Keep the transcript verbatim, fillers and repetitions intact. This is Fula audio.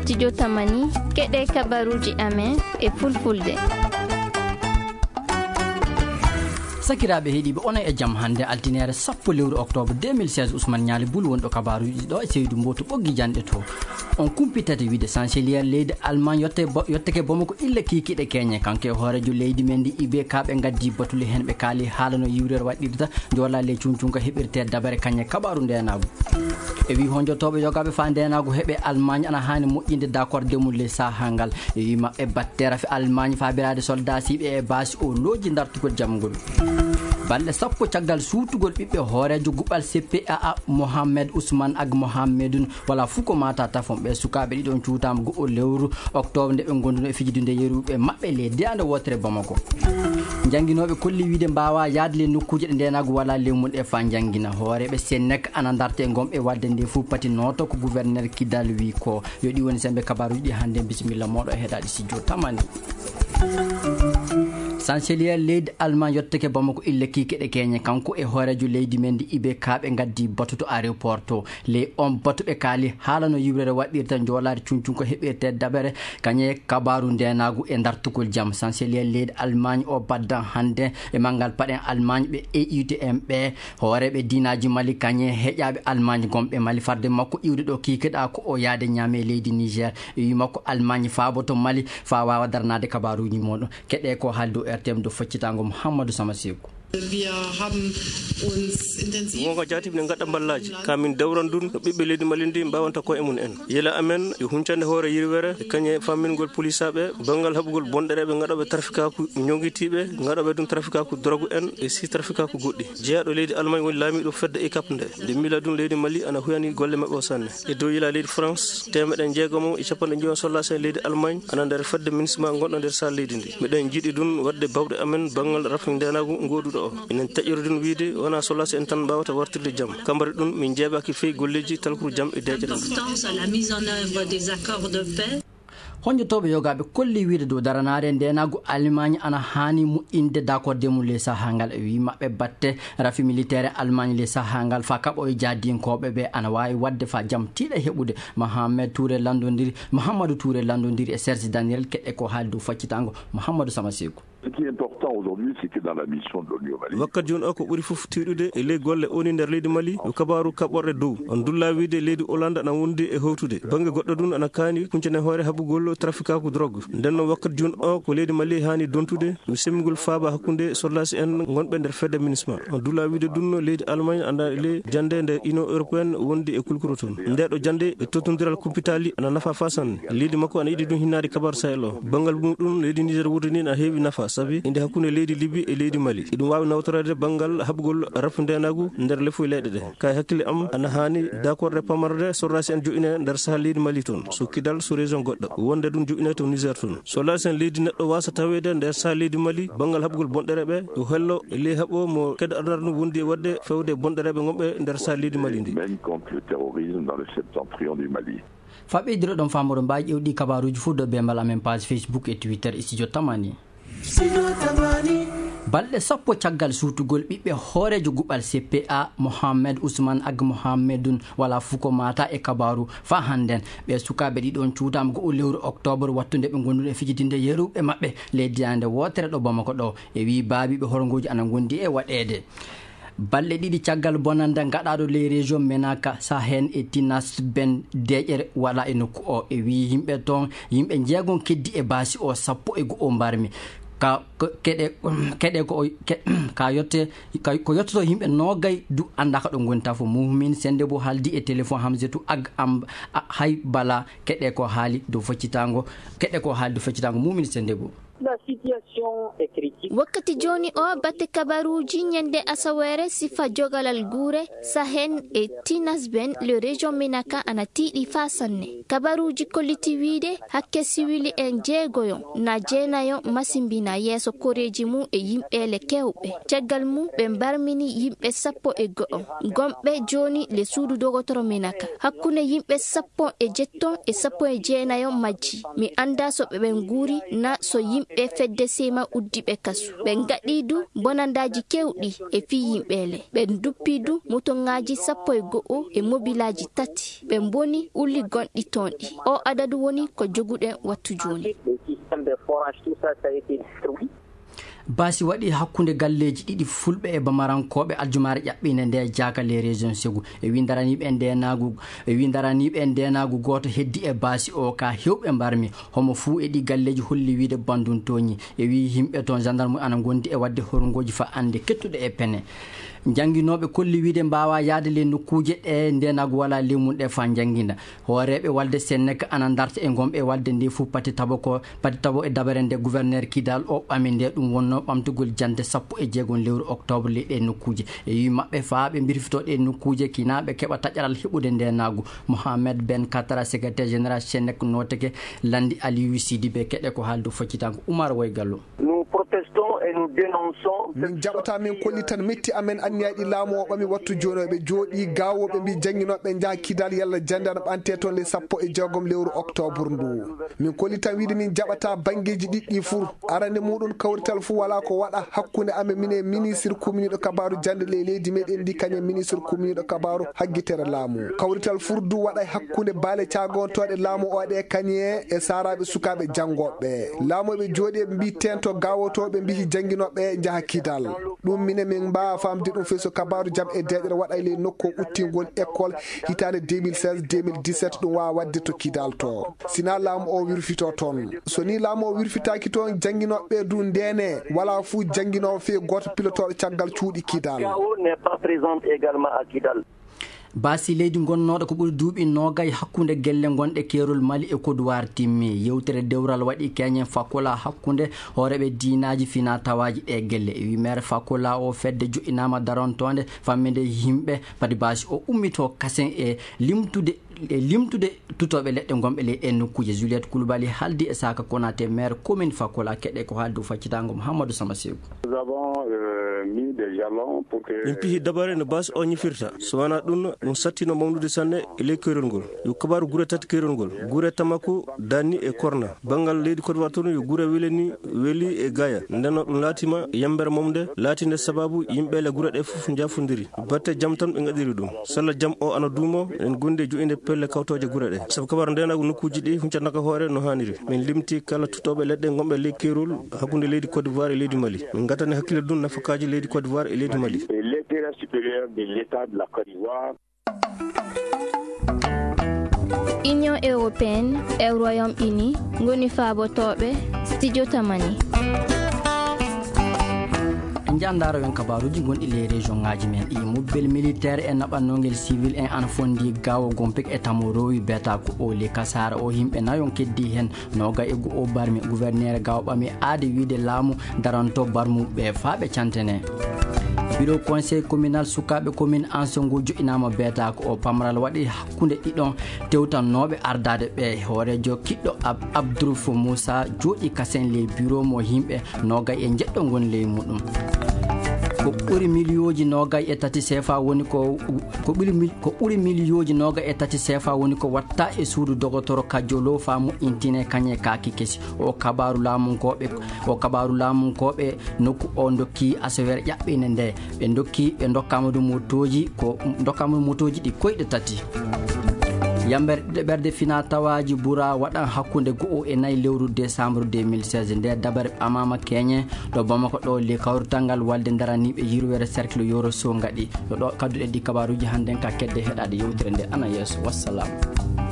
studio tamani keɗe kabaruji amen e fulfulde. sakiraɓe heeɗiɓe onon e jaam hannde altinere sappo lewru octobre deux mille seize ousmane ñaali bul wonɗo kabaruji ɗo e seydou mboto ɓoggi janɗe to on kumpitata wiide chanceliére leydi allemagne yotte yotteke bamako illa kikiɗe keñe kanko e hoorejo leydi men ndi ibe kaɓe gaddi batule hen ɓe kaali haala no yiwrere waɗirta jola le cuncunka heɓirte dabare kañe kabaru ndenago e wi honjotoɓe yogaɓe fa ndenago heeɓe allemagne ana hani moƴƴinde d' accord demulle saha ngal e wi mabɓe battera fe allemagne fabirade soldat siɓe e basi o looji dartugol jamgol balɗe sappo caggal suutugol ɓiɓɓe hoorejo guɓal C P A A mohammed ousmane ag mohammedoun wala fuu ko mata tafon ɓe sukaɓe ɗiɗon cuutama go o lewru octobre nde ɓe gonduno e fijidinde yeruɓe mabɓe le deyande wotere bamako jangguinoɓe kolli wiide mbawa yaade le nokkuje ɗe ndenago wala lemmum e fa jangguina hooreɓe sennek ana darte gomɓe wadde nde fuu pati noto ko gouverneur kidal wi ko yo ɗi woni sembe kabaruji ɗi hannde bisimilla moɗo e heeɗade studio tamani chanceliére leydi allemagne yottake bamako ille kikeɗe keñe kanko e hoorejo leydi men ndi ibe kaɓe gaddi batu to aéroport to le on batu ɓe kaali haala no yiwrere waɗirta joolade cuncunko heɓirte dabere kañe kabaru ndenago e dartugol jaam chanceliére leydi allemagne o baddan hannde e manggal paɗen allemagne ɓe E U T M ɓe hooreɓe dinaji mali kañe heƴaɓe allemagne gomɓe mali farde makko iwde ɗo kikeɗa ko o yaade ñaame leydi niger e wi makko allemagne faaboto mali fa wawa darnade kabaruji moɗon keɗe ko haaldo R T M do foccitango Mouhamadou Samasekou. Wir haben uns intensiv wonko jatiɓe ne gaɗa ballaji kamin dawran dun no ɓiɓɓe leydi mali ndi mbawanta koye mum en yela amen yo huncande hoore yirwere e kañe fammingol police aɓe banggal haɓugol bonɗereɓe gaɗoɓe traficaku ñoguitiɓe gaɗoɓe ɗum traficaku drogue en e si traficaku goɗɗi jeeyaɗo leydi allemagne woni laamiɗo fedde e cap nde nde mila ɗum leydi mali ana huyani golle mabɓe o sanne e dow yila leydi france temeɗen jeegomo e capanɗe joyi sollase e leydi allemagne ana nder fedde ministement gonɗo nder sal leydi ndi miɗen jiiɗi ɗum wadde bawɗe amen banggal rafin ndenago goduɗo o enen taƴirɗum wiide wona solase en tan mbawata wartirde jaam kambari ɗum min jeeɓaki feyi golleji talkour jaam e deƴere honjotoɓe yogaɓe kolli wiide dow daranare ndenago allemagne ana hani moƴƴinde d' accord demum le sahangal e wi mabɓe batte rafi militaire allemagne le sahangal fa kaɓo e jadinkoɓe ɓe ana wawi wadde fa jaam tiiɗa heɓude mohamed touré landodiri mouhamadou touré landodiri e serge daniel keɗɗe ko haali dow faccitango mouhamadou samasekou. Ce qui est important aujourd'hui, c'est que dans la mission de l'O N U au Mali, wakkat joni o ko ɓuuri fof tiiɗude e ley golle oni nder leydi mali yo kabaru kaɓɓorɗe dow on dulla wiide leydi hollande ana wondi e hewtude banggue goɗɗo ɗum ana kaani kuncane hoore haɓugol traficaku drogue nden noon wakkat joni o ko leydi mali hani dontude mi semmigol faaba hakkude sollasi en gonɓe nder fedde ministement on dulla wiide ɗum leydi allemagne anda le jande nde union européenne wondi e kulkuro toon ndeɗo jande e tottodiral kupitali ana nafa fa sanne leydi makko ana yiɗi ɗum hinnade kabaru sahel o banggal muɗum leydi niger wurdini ana heewi nafa sabi inde hakkude leydi liby e leydi mali iɗum wawi nawtorede banggal haɓugol rafu ndenagu nder lefuy leyɗe ɗe kay hakkille am ana hani d' accord de pamarde sorrasi en joƴine nder saaha leydi mali toon so kidal so région goɗɗo wonde ɗum joƴine to niger toon so lasi en leydi neɗɗo wasa tawede nder saaha leydi mali banggal haɓugol bonɗereɓe yo hello e ley haɓo mo kede adar ɗum wondi e wadde fewde bonɗereɓe gonɓe nder saaha leydi mali ndi faɓɓidiro ɗon famoɗo mbawi ƴewɗi kabaruji fuu do bembal amen page facebook et twitter e studio tamani balɗe sappo caggal suutugol ɓiɓɓe hoorejo guɓal C P A mohammed ousmane ag mohammedoun wala fuu ko mata e kabaru fa hannden ɓe sukaɓe ɗiɗon cuutama go o lewru octobre wattude ɓe gonduɗo e fijidinde yeruɓe mabɓe leydiyande wotere ɗo bamako ɗo e wi baabiɓe horongoji ana gondi e waɗede balɗe ɗiɗi caggal bonande gaɗaɗo ley région menaka sahen e tinas ben deƴere wala e nokku o e wi yimɓe toon yimɓe jeegon keddi e baasi o sappo e go o mbarmi ka keɗe keɗe ko ka yotte ko yottoto yimɓe nogay du andaka ɗo gonta fo mumin sende bo haaldi e téléphone hamsetou ag am hay bala keɗe ko haali dow faccitango keɗe ko haali dow faccitango mumin sende bo. La situation est critique. wakkati joni o batte kabaruji nyande asawere sifa jogalal gure sahen e tinas ben le région menaka ana tiɗi fa sanne kabaruji kolliti wiide hakke siwili en jeegoyon na jeenayon masimbina yeeso koreji mum e yimɓele kewɓe caggal mum ɓe mbarmini yimɓe sappo e go'o gomɓe joni le suudu dogotoro menaka hakkunde yimɓe sappo e jetton e sappo e jeenayon majji mi anda so ɓe ɓen guuri na so yimɓe yimɓe fedde sema uddiɓe kasu ɓe gaɗi du bonandaji kewɗi e fi yimɓele ɓe duppi du motongaji sappo e go'o e mobilaji tati ɓe boni ulli gonɗi tonɗi o adadu woni ko joguɗen wattu joni. basi waɗi hakkunde galleji ɗiɗi fulɓe e bamarankoɓe aljumare ƴaɓɓine nde jakale région Ségu e wi daraniɓe ndenagu e wi daraniɓe ndenagu goto heddi e basi o ka hewɓe mbarmi homo fuu e ɗi galleji holli wiide bandun toñi e wi yimɓe toon gendarme ana gondi e wadde horgoji fa ande kettuɗe e pene janginoɓe kolli wiide mbawa yaade le nokkuje ɗe ndenagu wala lemum ɗe fa janguina hooreɓe walde senneke ana darta e gomɓe walde nde fuu pati tabo ko pati tabo e dabare nde gouverneur Kidal o ɓami nde ɗum wonno ɓamtugol jande sappo e jeegom lewru octobre le ɗe nokkuje e wi mabɓe faaɓe birfito ɗe nokkuje kinaɓe keɓa taƴaral heɓude ndenagu Mohamed Ben Katara secrétaire général Senneke noteke landi Aliou Sidibe keɗe ko haaldu foccitanko Oumar Woygallo. Nous protestons et nous dénonçons. min jaɓata min kolli tan metti amen anniyaɗi laamu o ɓami wattu joni ɓe jooɗi gawoɓe mbi jangguinoɓe jaa Kidal yalla jande ana ɓante toon le sappo e jeegom lewru octobre ndu min kolli tan wiide min jaɓata banggueji ɗiɗɗi fuu arande muɗum kawrital fuu wala ko waɗa hakkude amen mine ministre commune ɗo kabaru jande le leydi meɗen ndi kañum ministre commune ɗo kabaru hagguitere laamu kawrital furdu waɗa hakkude baale cagontoɗe laamu o ɗe kañe e saraɓe sukaɓe janggoɓe laamuɓe jooɗi ɓe mbi tento gawotoɓe mbi jangguinoɓe jaaha Kidal ɗum mine min mbawa famde ɗum feeso kabaru jam e deɗere waɗa le nokku uttingol école hitande deux mille seize deux mille dix-sept ɗum wawa wadde to Kidal to sina laamu o wirfito toon so ni laamu o wirfitaki toon jangguinoɓe du ndene wala fuu jangguinowo fe goto pilotoɗo caggal cuuɗi Kidal n'est pas présente également à Kidal. basi leydi gonnoɗo ko ɓuri duuɓi nogay hakkude gelle gonɗe Kerol Mali e Côte d'Ivoire timmi yewtere dewral waɗi keñen Fakola hakkude hooreɓe dinaji fina tawaji ɗe gelle e wi maire Fakola o fedde joƴinama darontonde famminde yimɓe padi basi o ummito kasen e limtude e limtude tutoɓe leɗɗe gomɓe ley ɗe nokkuje. Juliette Koulibaly haldi e Saka Konaté maire commune Fakola keɗe ko haaldu faccitango Mouhamadou Sama Sekou. Nous avons euh, mis des jalons pour que min pihi dabare no basi o ñifirta so wona ɗum ɗum sattino mawnude sanne e ley keerol ngol yo kabaru guure tati keerol ngol guure Tamako Dani e Korna banggal leydi Côte d'Ivoire toon yo guure Weleni Weli e Gaya ndenno ɗum laatima yambere momde laatinde sababu yimɓele guure ɗe fof jafodiri batte jaam tan ɓe gaɗiri ɗum salla jaam o ana duumo en gonde joƴinde pelle kawtoje guure ɗe saabu kabaru ndenago nokkuji ɗi huccatnaka hoore no hanniri min limti kala tutoɓe leɗɗe gomɓe ley keerol hakkude leydi Côte d'Ivoire e leydi Mali min gatani hakkille ɗum nafakaji leydi Côte d'Ivoire e leydi Mali. l'intérêt supérieur de l'État de la Côte d'Ivoire. Union européenne e Royaume-Uni ngoni faabotoɓe studio tamani. jandaro en kabaruji gonɗi les région ngaji men i mobbel militaire e naɓannogel civil en ana fondi gawo gompek e tamo rowi beta ko o le kasara o yimɓe nayon keddi hen noga e go o barmi gouverneur gawo ɓami aade wiide laamu daranto barmuɓe faaɓe cantene. bureau conseil communal sukaɓe commune Ansongo joƴinama beta ko o pamral waɗi hakkude ɗiɗon tewtannoɓe ardade ɓe hoorejo kiɗɗo Abdroufo Moussa jooɗi kasen ley bureau mo yimɓe noga e jeɗɗo gon ley muɗum ko ɓuri milliyoji nogay e tati sefa woni ko ko ɓuri ko ɓuri milliyoji nogay e tati sefa woni ko watta e suudu dogotoro kajjolo famu intine kañe kaki kesi o kabaru lamunkoɓe o kabaru lamunkoɓe nokku o dokki asawere ƴaɓɓine nde ɓe dokki ɓe dokkama ɗum motoji ko dokkama motoji ɗi koyɗe tati. yambere ɗiɗo ɓerde fina tawaji ɓuura waɗan hakkude go'o e nayyi lewru décembre deux mille seize nde dabare ɓamama keñe ɗo Bamako ɗo le kawrutalngal walde daraniɓe yirwere cercle yoro so gaɗi ɗo ɗo kadduɗe ɗi kabaruji hannden ka kedde heɗade yewtere nde ana yeeso wassalam.